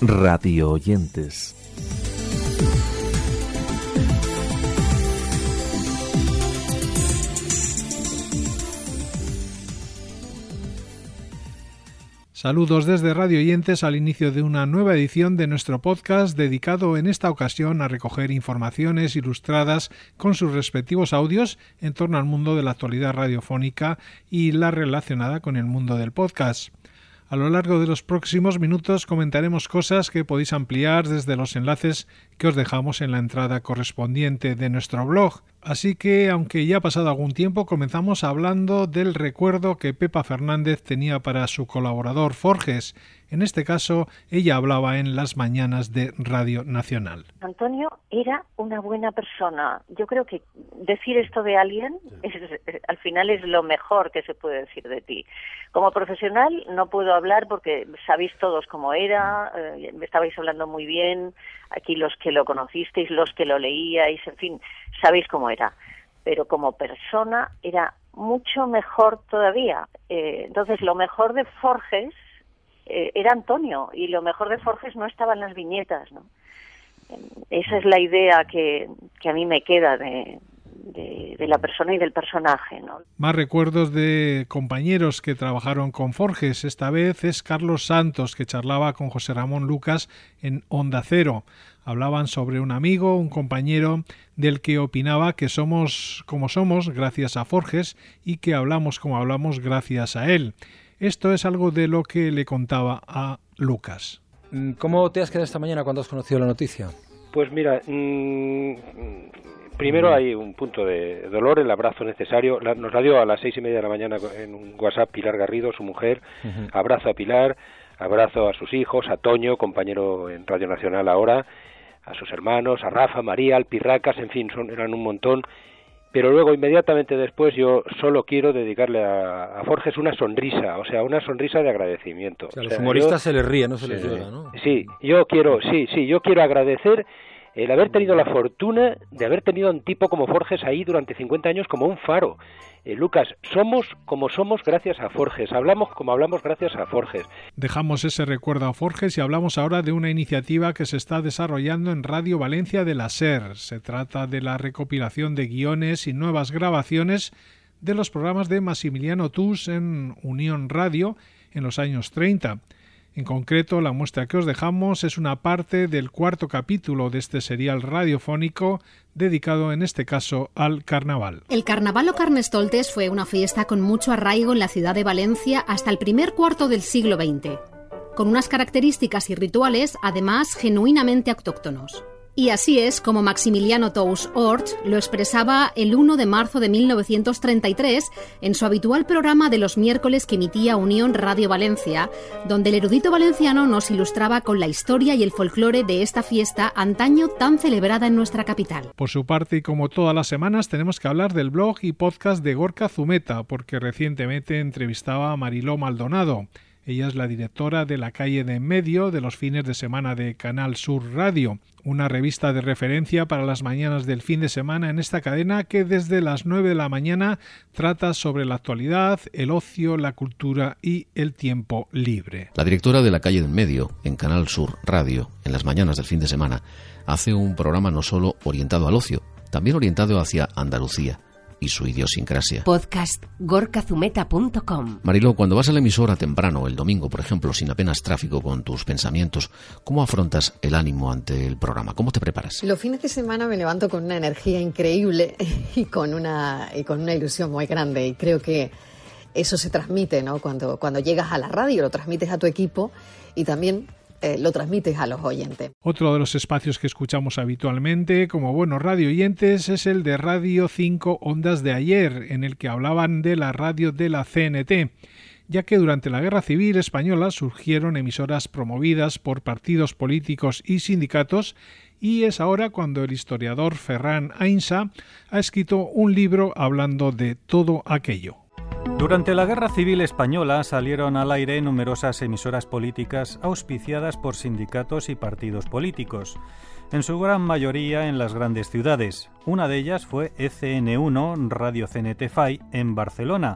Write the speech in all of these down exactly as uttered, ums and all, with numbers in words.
Radio oyentes. Saludos desde Radio Oyentes al inicio de una nueva edición de nuestro podcast dedicado en esta ocasión a recoger informaciones ilustradas con sus respectivos audios en torno al mundo de la actualidad radiofónica y la relacionada con el mundo del podcast. A lo largo de los próximos minutos comentaremos cosas que podéis ampliar desde los enlaces que os dejamos en la entrada correspondiente de nuestro blog. Así que, aunque ya ha pasado algún tiempo, comenzamos hablando del recuerdo que Pepa Fernández tenía para su colaborador Forges. En este caso, ella hablaba en las mañanas de Radio Nacional. Antonio era una buena persona. Yo creo que decir esto de alguien es, al final es lo mejor que se puede decir de ti. Como profesional no puedo hablar porque sabéis todos cómo era, eh, me estabais hablando muy bien, aquí los que lo conocisteis, los que lo leíais, en fin, sabéis cómo era. Pero como persona era mucho mejor todavía. Eh, entonces, lo mejor de Forges eh, era Antonio, y lo mejor de Forges no estaba en las viñetas, ¿no? Esa es la idea que, que a mí me queda de, de, de la persona y del personaje, ¿no? Más recuerdos de compañeros que trabajaron con Forges. Esta vez es Carlos Santos, que charlaba con José Ramón Lucas en Onda Cero. Hablaban sobre un amigo, un compañero del que opinaba que somos como somos gracias a Forges y que hablamos como hablamos gracias a él. Esto es algo de lo que le contaba a Lucas. ¿Cómo te has quedado esta mañana cuando has conocido la noticia? Pues mira, mmm, primero hay un punto de dolor, el abrazo necesario. La, nos la dio a las seis y media de la mañana en un WhatsApp Pilar Garrido, su mujer. Uh-huh. Abrazo a Pilar, abrazo a sus hijos, a Toño, compañero en Radio Nacional ahora, a sus hermanos, a Rafa, María, al Pirracas, en fin, son, eran un montón. Pero luego, inmediatamente después, yo solo quiero dedicarle a, a Forges una sonrisa, o sea, una sonrisa de agradecimiento. O sea, a o los sea, humoristas yo, se les ríe, no se sí, les llora, ¿no? Sí, yo quiero, sí, sí, yo quiero agradecer el haber tenido la fortuna de haber tenido a un tipo como Forges ahí durante cincuenta años como un faro. Eh, Lucas, somos como somos gracias a Forges, hablamos como hablamos gracias a Forges. Dejamos ese recuerdo a Forges y hablamos ahora de una iniciativa que se está desarrollando en Radio Valencia de la SER. Se trata de la recopilación de guiones y nuevas grabaciones de los programas de Maximiliano Thús en Unión Radio en los años treinta. En concreto, la muestra que os dejamos es una parte del cuarto capítulo de este serial radiofónico dedicado en este caso al carnaval. El Carnaval o Carnestoltes fue una fiesta con mucho arraigo en la ciudad de Valencia hasta el primer cuarto del siglo veinte, con unas características y rituales además genuinamente autóctonos. Y así es como Maximiliano Thús Orts lo expresaba el uno de marzo de mil novecientos treinta y tres en su habitual programa de los miércoles que emitía Unión Radio Valencia, donde el erudito valenciano nos ilustraba con la historia y el folclore de esta fiesta antaño tan celebrada en nuestra capital. Por su parte, y como todas las semanas, tenemos que hablar del blog y podcast de Gorka Zumeta, porque recientemente entrevistaba a Mariló Maldonado. Ella es la directora de La Calle de en Medio de los fines de semana de Canal Sur Radio, una revista de referencia para las mañanas del fin de semana en esta cadena que desde las nueve de la mañana trata sobre la actualidad, el ocio, la cultura y el tiempo libre. La directora de La Calle de en Medio en Canal Sur Radio, en las mañanas del fin de semana, hace un programa no solo orientado al ocio, también orientado hacia Andalucía y su idiosincrasia. Podcast gorka zumeta punto com. Mariló, cuando vas a la emisora temprano, el domingo, por ejemplo, sin apenas tráfico con tus pensamientos, ¿cómo afrontas el ánimo ante el programa? ¿Cómo te preparas? Los fines de semana me levanto con una energía increíble y con una, y con una ilusión muy grande, y creo que eso se transmite, ¿no? Cuando, cuando llegas a la radio, lo transmites a tu equipo y también Eh, lo transmites a los oyentes. Otro de los espacios que escuchamos habitualmente como buenos radio oyentes es el de Radio cinco Ondas de Ayer, en el que hablaban de la radio de la C N T, ya que durante la Guerra Civil Española surgieron emisoras promovidas por partidos políticos y sindicatos, y es ahora cuando el historiador Ferran Ainsa ha escrito un libro hablando de todo aquello. Durante la Guerra Civil Española salieron al aire numerosas emisoras políticas auspiciadas por sindicatos y partidos políticos, en su gran mayoría en las grandes ciudades. Una de ellas fue E C N uno, Radio C N T F A I, en Barcelona,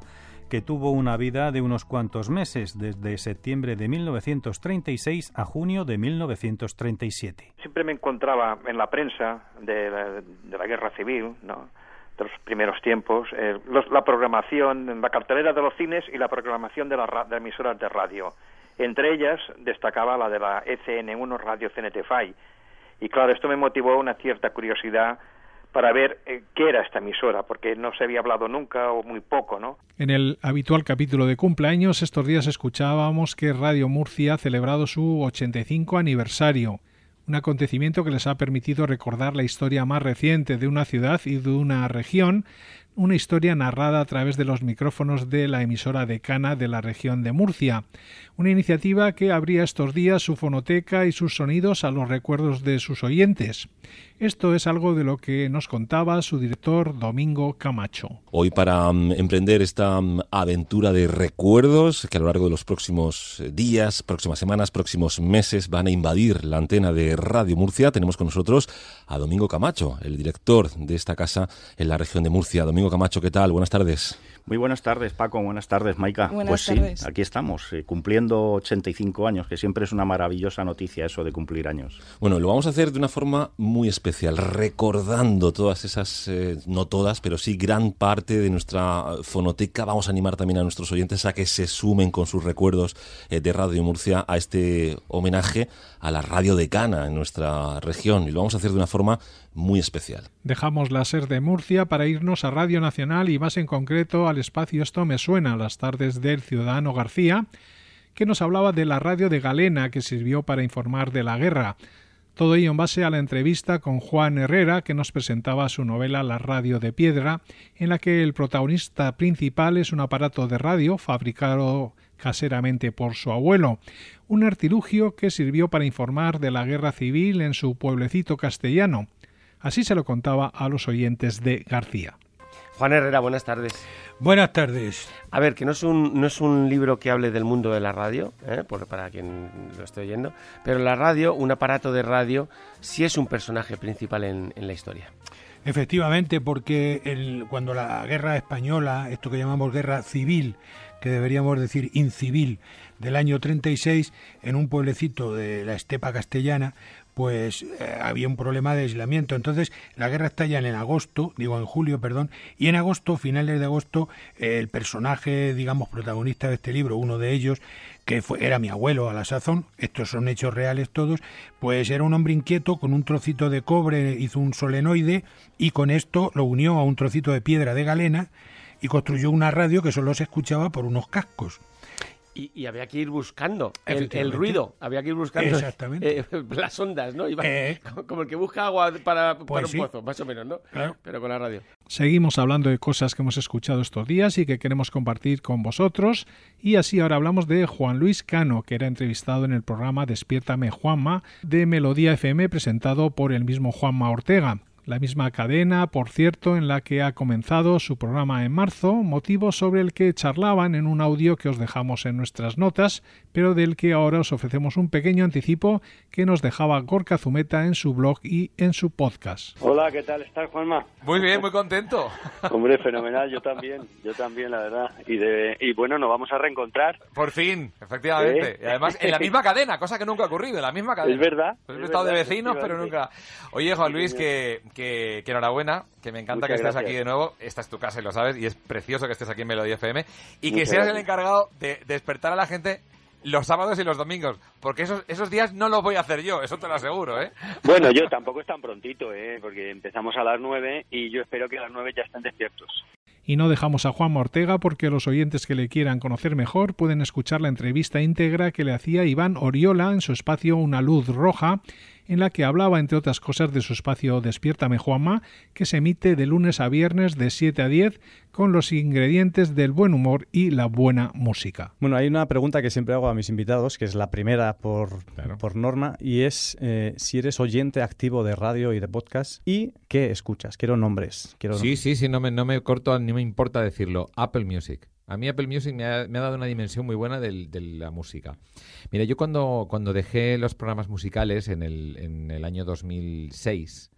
que tuvo una vida de unos cuantos meses, desde septiembre de mil novecientos treinta y seis a junio de mil novecientos treinta y siete. Siempre me encontraba en la prensa de la, de la guerra civil, ¿no?, de los primeros tiempos, eh, los, la programación, la cartelera de los cines y la programación de las de emisoras de radio. Entre ellas destacaba la de la E C N uno Radio C N T F I. Y claro, esto me motivó una cierta curiosidad para ver eh, qué era esta emisora, porque no se había hablado nunca o muy poco, ¿no? En el habitual capítulo de cumpleaños, estos días escuchábamos que Radio Murcia ha celebrado su ochenta y cinco aniversario. Un acontecimiento que les ha permitido recordar la historia más reciente de una ciudad y de una región, una historia narrada a través de los micrófonos de la emisora decana de la región de Murcia. Una iniciativa que abría estos días su fonoteca y sus sonidos a los recuerdos de sus oyentes. Esto es algo de lo que nos contaba su director Domingo Camacho. Hoy, para um, emprender esta um, aventura de recuerdos que a lo largo de los próximos días, próximas semanas, próximos meses van a invadir la antena de Radio Murcia, tenemos con nosotros a Domingo Camacho, el director de esta casa en la región de Murcia. Domingo Camacho, ¿qué tal? Buenas tardes. Muy buenas tardes, Paco. Buenas tardes, Maika. Buenas pues tardes. Sí, aquí estamos, eh, cumpliendo ochenta y cinco años, que siempre es una maravillosa noticia eso de cumplir años. Bueno, lo vamos a hacer de una forma muy especial, recordando todas esas, eh, no todas, pero sí gran parte de nuestra fonoteca. Vamos a animar también a nuestros oyentes a que se sumen con sus recuerdos eh, de Radio Murcia a este homenaje a la radio decana en nuestra región, y lo vamos a hacer de una forma muy especial. Dejamos la SER de Murcia para irnos a Radio Nacional y más en concreto al espacio Esto me suena, las tardes del Ciudadano García, que nos hablaba de la radio de Galena que sirvió para informar de la guerra. Todo ello en base a la entrevista con Juan Herrera, que nos presentaba su novela La radio de piedra, en la que el protagonista principal es un aparato de radio fabricado caseramente por su abuelo, un artilugio que sirvió para informar de la guerra civil en su pueblecito castellano. Así se lo contaba a los oyentes de García. Juan Herrera, buenas tardes. Buenas tardes. A ver, que no es un, no es un libro que hable del mundo de la radio, ¿eh? Por, para quien lo esté oyendo, pero la radio, un aparato de radio, sí es un personaje principal en, en la historia. Efectivamente, porque el, cuando la guerra española, esto que llamamos guerra civil, que deberíamos decir incivil, del año treinta y seis, en un pueblecito de la estepa castellana, pues eh, había un problema de aislamiento. Entonces la guerra estalla en agosto, digo en julio, perdón, y en agosto, finales de agosto, eh, el personaje, digamos, protagonista de este libro, uno de ellos, que fue, era mi abuelo a la sazón, estos son hechos reales todos, pues era un hombre inquieto, con un trocito de cobre hizo un solenoide y con esto lo unió a un trocito de piedra de galena y construyó una radio que solo se escuchaba por unos cascos. Y, y había que ir buscando el, el ruido, había que ir buscando eh, las ondas, ¿no? Iba, eh. Como el que busca agua para, pues para un sí. pozo, más o menos, ¿no? Claro. Pero con la radio. Seguimos hablando de cosas que hemos escuchado estos días y que queremos compartir con vosotros, y así ahora hablamos de Juan Luis Cano, que era entrevistado en el programa Despiértame Juanma de Melodía F M, presentado por el mismo Juanma Ortega. La misma cadena, por cierto, en la que ha comenzado su programa en marzo, motivo sobre el que charlaban en un audio que os dejamos en nuestras notas, pero del que ahora os ofrecemos un pequeño anticipo que nos dejaba Gorka Zumeta en su blog y en su podcast. Hola, ¿qué tal estás, Juanma? Muy bien, muy contento. Hombre, fenomenal, yo también, yo también, la verdad. Y, de, y bueno, nos vamos a reencontrar. Por fin, efectivamente. ¿Eh? Y además en la misma cadena, cosa que nunca ha ocurrido, en la misma cadena. Es verdad. Pues hemos estado de vecinos, pero nunca... Oye, Juan Luis, que... Que, que enhorabuena, que me encanta Muchas que estés gracias. Aquí de nuevo. Esta es tu casa y lo sabes, y es precioso que estés aquí en Melodía F M y Muchas que seas gracias. El encargado de despertar a la gente los sábados y los domingos, porque esos esos días no los voy a hacer yo, eso te lo aseguro, ¿eh? Bueno, yo tampoco es tan prontito, ¿eh? Porque empezamos a las nueve y yo espero que a las nueve ya estén despiertos. Y no dejamos a Juanma Ortega porque los oyentes que le quieran conocer mejor pueden escuchar la entrevista íntegra que le hacía Iván Oriola en su espacio Una Luz Roja, en la que hablaba, entre otras cosas, de su espacio Despiértame Juanma, que se emite de lunes a viernes de siete a diez con los ingredientes del buen humor y la buena música. Bueno, hay una pregunta que siempre hago a mis invitados, que es la primera por, claro. por norma, y es eh, si eres oyente activo de radio y de podcast y qué escuchas. Quiero nombres. Quiero sí, nombres. sí, sí, no me, no me corto, ni me importa decirlo. Apple Music. A mí Apple Music me ha, me ha dado una dimensión muy buena de, de la música. Mira, yo cuando, cuando dejé los programas musicales en el, en el año dos mil seis,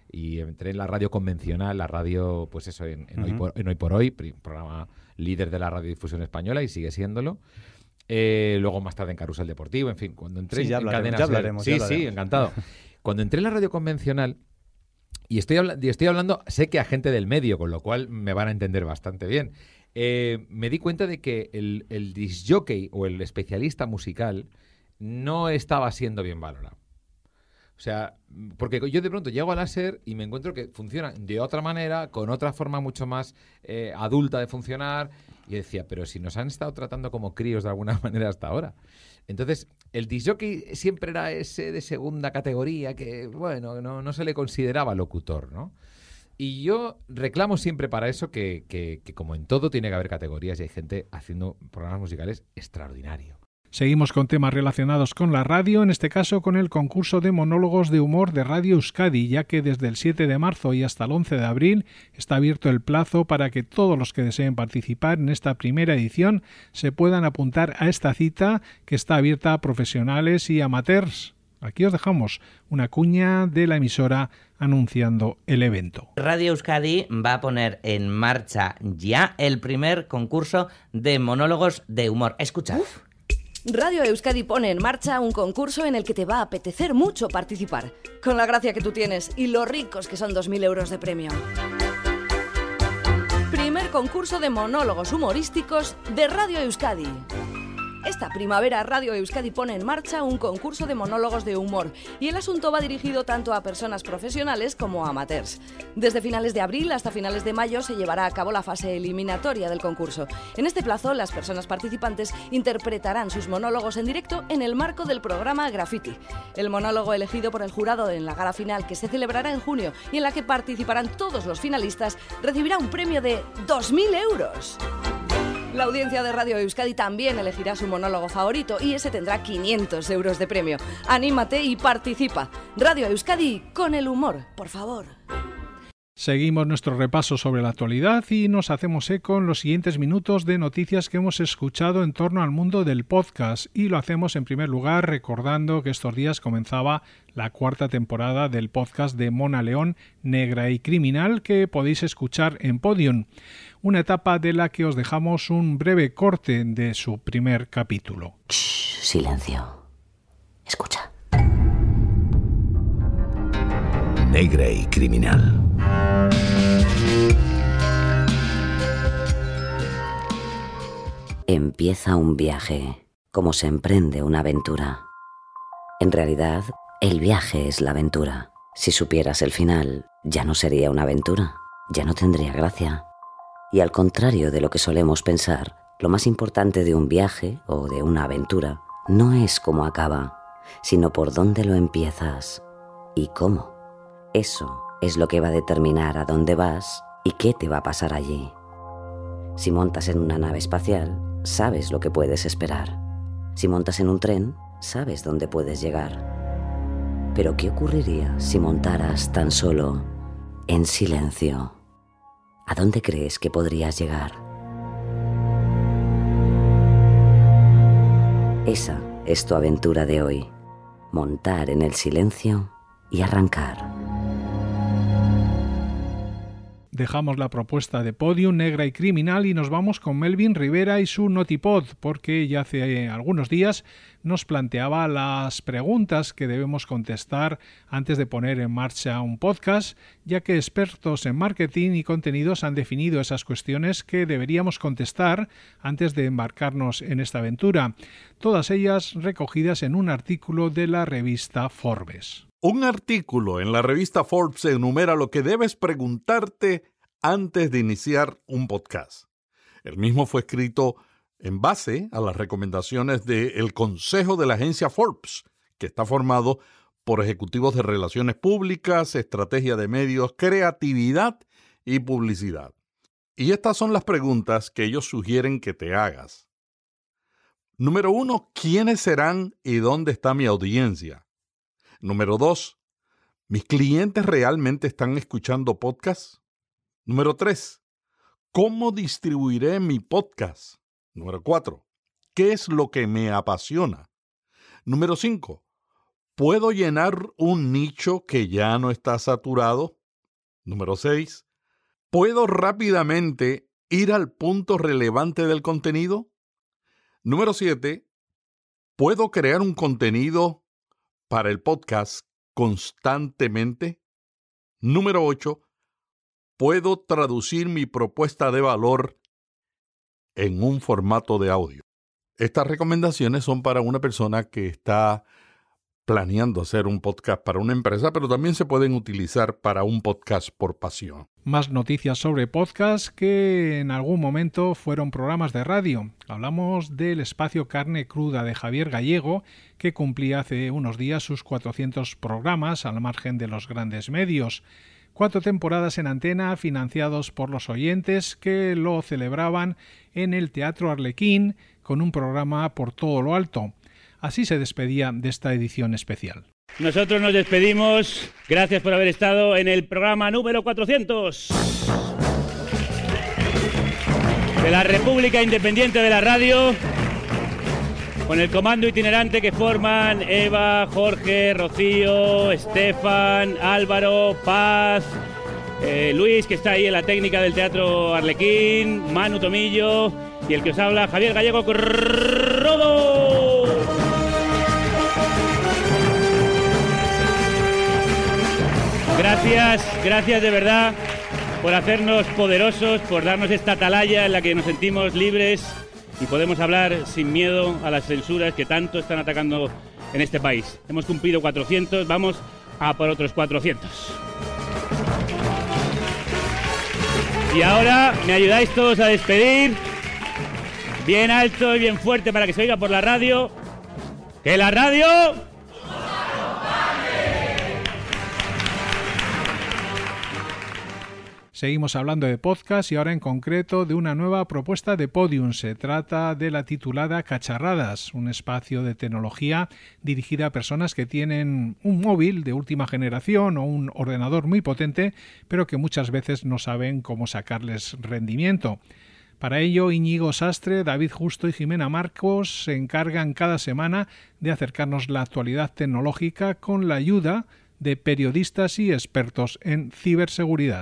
y entré en la radio convencional, la radio, pues eso, en, en, uh-huh. hoy, por, en Hoy por Hoy, programa líder de la radiodifusión española y sigue siéndolo. Eh, luego más tarde en Carrusel Deportivo, en fin, cuando entré sí, ya en hablaremos, Cadena ya hablaremos, Sí, ya hablaremos. sí, encantado. Cuando entré en la radio convencional, y estoy, habla- y estoy hablando, sé que a gente del medio, con lo cual me van a entender bastante bien, eh, me di cuenta de que el, el disc-jockey o el especialista musical no estaba siendo bien valorado. O sea, porque yo de pronto llego a la SER y me encuentro que funcionan de otra manera, con otra forma mucho más eh, adulta de funcionar. Y decía, pero si nos han estado tratando como críos de alguna manera hasta ahora. Entonces, el disc-jockey siempre era ese de segunda categoría que, bueno, no, no se le consideraba locutor, ¿no? Y yo reclamo siempre para eso que, que, que, como en todo, tiene que haber categorías y hay gente haciendo programas musicales extraordinarios. Seguimos con temas relacionados con la radio, en este caso con el concurso de monólogos de humor de Radio Euskadi, ya que desde el siete de marzo y hasta el once de abril está abierto el plazo para que todos los que deseen participar en esta primera edición se puedan apuntar a esta cita que está abierta a profesionales y amateurs. Aquí os dejamos una cuña de la emisora anunciando el evento. Radio Euskadi va a poner en marcha ya el primer concurso de monólogos de humor. Escuchad. Uf. Radio Euskadi pone en marcha un concurso en el que te va a apetecer mucho participar, con la gracia que tú tienes y lo ricos que son dos mil euros de premio. Primer concurso de monólogos humorísticos de Radio Euskadi. Esta primavera Radio Euskadi pone en marcha un concurso de monólogos de humor y el asunto va dirigido tanto a personas profesionales como a amateurs. Desde finales de abril hasta finales de mayo se llevará a cabo la fase eliminatoria del concurso. En este plazo, las personas participantes interpretarán sus monólogos en directo en el marco del programa Graffiti. El monólogo elegido por el jurado en la gala final, que se celebrará en junio y en la que participarán todos los finalistas, recibirá un premio de dos mil euros. La audiencia de Radio Euskadi también elegirá su monólogo favorito y ese tendrá quinientos euros de premio. Anímate y participa. Radio Euskadi con el humor, por favor. Seguimos nuestro repaso sobre la actualidad y nos hacemos eco en los siguientes minutos de noticias que hemos escuchado en torno al mundo del podcast, y lo hacemos en primer lugar recordando que estos días comenzaba la cuarta temporada del podcast de Mona León, Negra y Criminal, que podéis escuchar en Podium, una etapa de la que os dejamos un breve corte de su primer capítulo. Shh, silencio. Escucha. Negra y Criminal. Empieza un viaje, como se emprende una aventura. En realidad, el viaje es la aventura. Si supieras el final, ya no sería una aventura, ya no tendría gracia. Y al contrario de lo que solemos pensar, lo más importante de un viaje o de una aventura no es cómo acaba, sino por dónde lo empiezas y cómo. Eso es lo que va a determinar a dónde vas y qué te va a pasar allí. Si montas en una nave espacial, sabes lo que puedes esperar. Si montas en un tren, sabes dónde puedes llegar. Pero ¿qué ocurriría si montaras tan solo en silencio? ¿A dónde crees que podrías llegar? Esa es tu aventura de hoy. Montar en el silencio y arrancar. Dejamos la propuesta de Podium, Negra y Criminal y nos vamos con Melvin Rivera y su Notipod, porque ya hace algunos días nos planteaba las preguntas que debemos contestar antes de poner en marcha un podcast, ya que expertos en marketing y contenidos han definido esas cuestiones que deberíamos contestar antes de embarcarnos en esta aventura, todas ellas recogidas en un artículo de la revista Forbes. Un artículo en la revista Forbes enumera lo que debes preguntarte antes de iniciar un podcast. El mismo fue escrito en base a las recomendaciones del Consejo de la agencia Forbes, que está formado por ejecutivos de relaciones públicas, estrategia de medios, creatividad y publicidad. Y estas son las preguntas que ellos sugieren que te hagas. Número uno, ¿quiénes serán y dónde está mi audiencia? Número dos, ¿mis clientes realmente están escuchando podcasts? Número tres, ¿cómo distribuiré mi podcast? Número cuatro, ¿qué es lo que me apasiona? Número cinco, ¿puedo llenar un nicho que ya no está saturado? Número seis, ¿puedo rápidamente ir al punto relevante del contenido? Número siete, ¿puedo crear un contenido para el podcast constantemente? Número ocho, ¿puedo traducir mi propuesta de valor en un formato de audio? Estas recomendaciones son para una persona que está planeando hacer un podcast para una empresa, pero también se pueden utilizar para un podcast por pasión. Más noticias sobre podcast que en algún momento fueron programas de radio. Hablamos del espacio Carne Cruda de Javier Gallego, que cumplía hace unos días sus cuatrocientos programas al margen de los grandes medios. Cuatro temporadas en antena financiados por los oyentes que lo celebraban en el Teatro Arlequín con un programa por todo lo alto. Así se despedía de esta edición especial. Nosotros nos despedimos. Gracias por haber estado en el programa número cuatrocientos de la República Independiente de la Radio, con el comando itinerante que forman Eva, Jorge, Rocío, Estefan, Álvaro, Paz, eh, Luis, que está ahí en la técnica del Teatro Arlequín, Manu Tomillo y el que os habla, Javier Gallego Rodo. Gracias, gracias de verdad por hacernos poderosos, por darnos esta atalaya en la que nos sentimos libres y podemos hablar sin miedo a las censuras que tanto están atacando en este país. Hemos cumplido cuatrocientos, vamos a por otros cuatrocientos. Y ahora me ayudáis todos a despedir, bien alto y bien fuerte para que se oiga por la radio. ¡Que la radio! Seguimos hablando de podcast y ahora en concreto de una nueva propuesta de Podium. Se trata de la titulada Cacharradas, un espacio de tecnología dirigida a personas que tienen un móvil de última generación o un ordenador muy potente, pero que muchas veces no saben cómo sacarles rendimiento. Para ello, Íñigo Sastre, David Justo y Jimena Marcos se encargan cada semana de acercarnos la actualidad tecnológica con la ayuda de periodistas y expertos en ciberseguridad.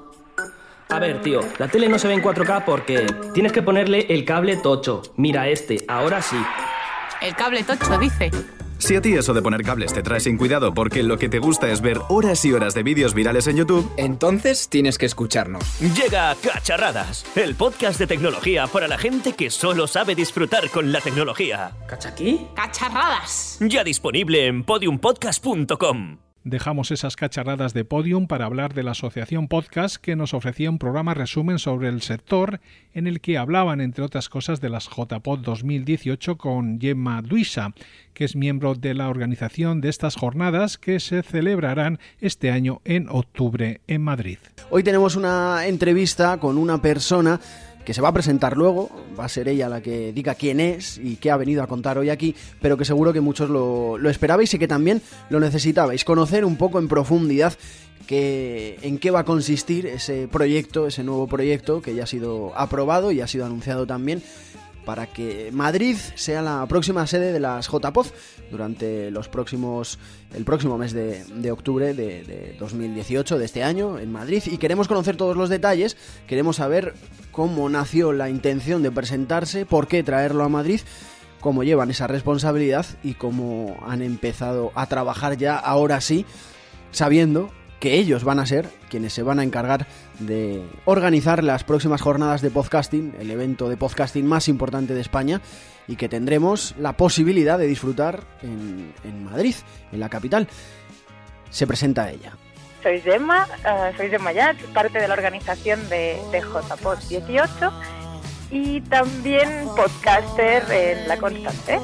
A ver, tío, la tele no se ve en cuatro K porque tienes que ponerle el cable tocho. Mira este, ahora sí. El cable tocho, dice. Si a ti eso de poner cables te trae sin cuidado porque lo que te gusta es ver horas y horas de vídeos virales en YouTube, entonces tienes que escucharnos. Llega Cacharradas, el podcast de tecnología para la gente que solo sabe disfrutar con la tecnología. ¿Cachaquí? Cacharradas. Ya disponible en podium podcast punto com. Dejamos esas cacharradas de Podium para hablar de la Asociación Podcast, que nos ofrecía un programa resumen sobre el sector en el que hablaban, entre otras cosas, de las J P O D dos mil dieciocho con Gemma Duisa, que es miembro de la organización de estas jornadas que se celebrarán este año en octubre en Madrid. Hoy tenemos una entrevista con una persona que se va a presentar luego, va a ser ella la que diga quién es y qué ha venido a contar hoy aquí, pero que seguro que muchos lo, lo esperabais y que también lo necesitabais, conocer un poco en profundidad que, en qué va a consistir ese proyecto, ese nuevo proyecto que ya ha sido aprobado y ha sido anunciado también para que Madrid sea la próxima sede de las J P O D durante los próximos el próximo mes de, de octubre de, de dos mil dieciocho, de este año, en Madrid. Y queremos conocer todos los detalles, queremos saber cómo nació la intención de presentarse, por qué traerlo a Madrid, cómo llevan esa responsabilidad y cómo han empezado a trabajar ya, ahora sí, sabiendo que ellos van a ser quienes se van a encargar de organizar las próximas jornadas de podcasting, el evento de podcasting más importante de España, y que tendremos la posibilidad de disfrutar en, en Madrid, en la capital. Se presenta ella. Soy Gemma, uh, soy Gemma Yat, parte de la organización de, de J P O D dieciocho y también podcaster en La Constante.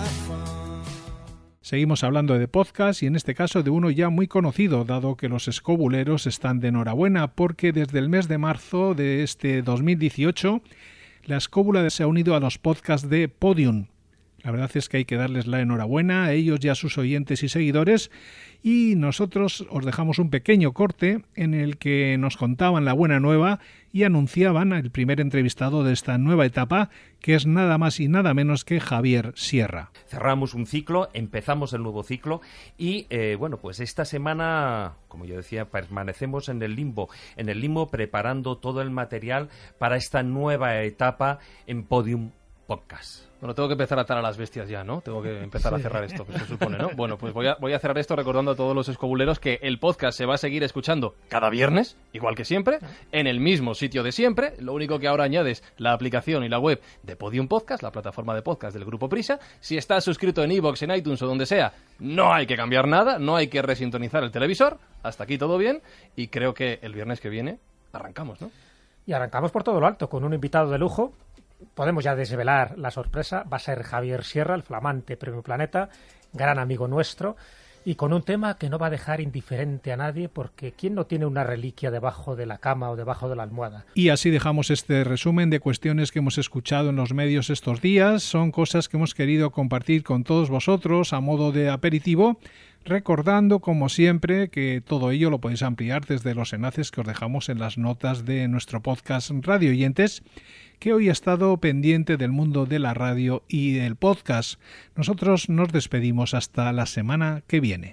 Seguimos hablando de podcast y en este caso de uno ya muy conocido, dado que los escobuleros están de enhorabuena porque desde el mes de marzo de este dos mil dieciocho la escóbula se ha unido a los podcasts de Podium. La verdad es que hay que darles la enhorabuena a ellos y a sus oyentes y seguidores, y nosotros os dejamos un pequeño corte en el que nos contaban la buena nueva y anunciaban el primer entrevistado de esta nueva etapa, que es nada más y nada menos que Javier Sierra. Cerramos un ciclo, empezamos el nuevo ciclo y, eh, bueno, pues esta semana, como yo decía, permanecemos en el limbo, en el limbo preparando todo el material para esta nueva etapa en Podium Podcast. Bueno, tengo que empezar a atar a las bestias ya, ¿no? Tengo que empezar a cerrar esto, que se supone, ¿no? Bueno, pues voy a, voy a cerrar esto recordando a todos los escobuleros que el podcast se va a seguir escuchando cada viernes, igual que siempre, en el mismo sitio de siempre. Lo único que ahora añades la aplicación y la web de Podium Podcast, la plataforma de podcast del Grupo Prisa. Si estás suscrito en iVoox, en iTunes o donde sea, no hay que cambiar nada, no hay que resintonizar el televisor. Hasta aquí todo bien y creo que el viernes que viene arrancamos, ¿no? Y arrancamos por todo lo alto, con un invitado de lujo. Podemos ya desvelar la sorpresa. Va a ser Javier Sierra, el flamante Premio Planeta, gran amigo nuestro, y con un tema que no va a dejar indiferente a nadie, porque ¿quién no tiene una reliquia debajo de la cama o debajo de la almohada? Y así dejamos este resumen de cuestiones que hemos escuchado en los medios estos días. Son cosas que hemos querido compartir con todos vosotros a modo de aperitivo, recordando, como siempre, que todo ello lo podéis ampliar desde los enlaces que os dejamos en las notas de nuestro podcast Radio Oyentes, que hoy ha estado pendiente del mundo de la radio y del podcast. Nosotros nos despedimos hasta la semana que viene.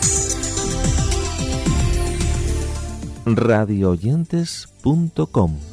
radio oyentes punto com